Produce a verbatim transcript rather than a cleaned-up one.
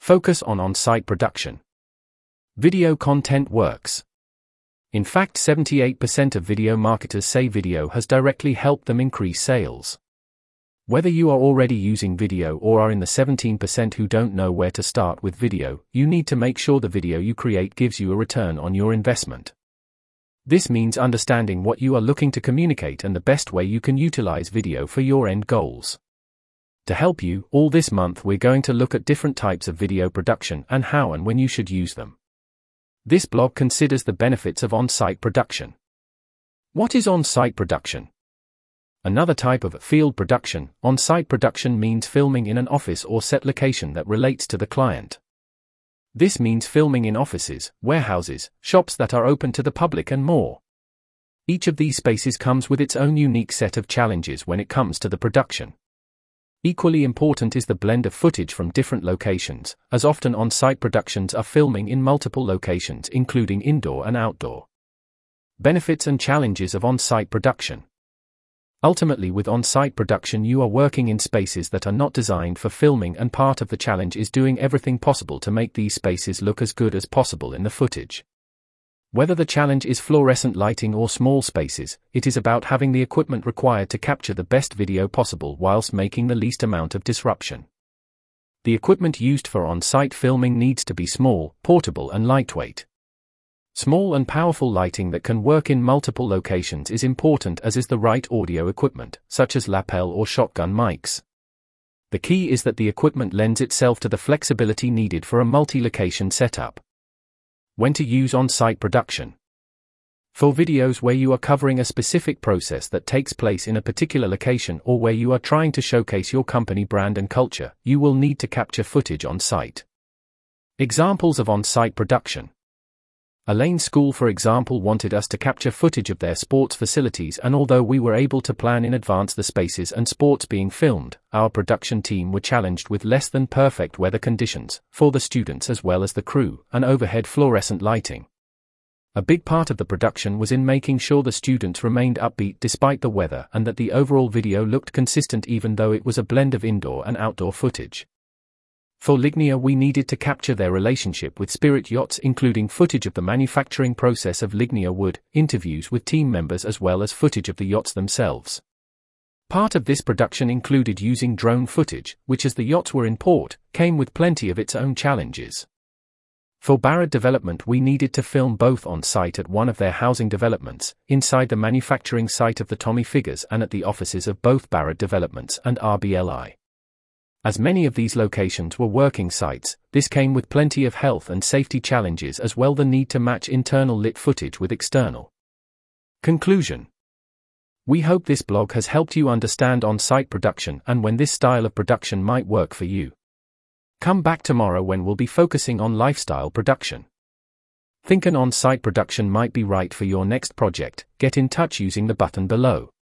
Focus on on-site production. Video content works. In fact, seventy-eight percent of video marketers say video has directly helped them increase sales. Whether you are already using video or are in the seventeen percent who don't know where to start with video, you need to make sure the video you create gives you a return on your investment. This means understanding what you are looking to communicate and the best way you can utilize video for your end goals. To help you, all this month we're going to look at different types of video production and how and when you should use them. This blog considers the benefits of on-site production. What is on-site production? Another type of field production, on-site production means filming in an office or set location that relates to the client. This means filming in offices, warehouses, shops that are open to the public and more. Each of these spaces comes with its own unique set of challenges when it comes to the production. Equally important is the blend of footage from different locations, as often on-site productions are filming in multiple locations including indoor and outdoor. Benefits and challenges of on-site production. Ultimately, with on-site production you are working in spaces that are not designed for filming, and part of the challenge is doing everything possible to make these spaces look as good as possible in the footage. Whether the challenge is fluorescent lighting or small spaces, it is about having the equipment required to capture the best video possible whilst making the least amount of disruption. The equipment used for on-site filming needs to be small, portable and lightweight. Small and powerful lighting that can work in multiple locations is important, as is the right audio equipment, such as lapel or shotgun mics. The key is that the equipment lends itself to the flexibility needed for a multi-location setup. When to use on-site production. For videos where you are covering a specific process that takes place in a particular location or where you are trying to showcase your company brand and culture, you will need to capture footage on-site. Examples of on-site production. Elaine School, for example, wanted us to capture footage of their sports facilities, and although we were able to plan in advance the spaces and sports being filmed, our production team were challenged with less than perfect weather conditions, for the students as well as the crew, and overhead fluorescent lighting. A big part of the production was in making sure the students remained upbeat despite the weather and that the overall video looked consistent even though it was a blend of indoor and outdoor footage. For Lignia, we needed to capture their relationship with Spirit Yachts, including footage of the manufacturing process of Lignia wood, interviews with team members as well as footage of the yachts themselves. Part of this production included using drone footage, which, as the yachts were in port, came with plenty of its own challenges. For Barrett Development, we needed to film both on site at one of their housing developments, inside the manufacturing site of the Tommy Figures, and at the offices of both Barrett Developments and R B L I. As many of these locations were working sites, this came with plenty of health and safety challenges, as well the need to match internal lit footage with external. Conclusion. We hope this blog has helped you understand on-site production and when this style of production might work for you. Come back tomorrow when we'll be focusing on lifestyle production. Think an on-site production might be right for your next project? Get in touch using the button below.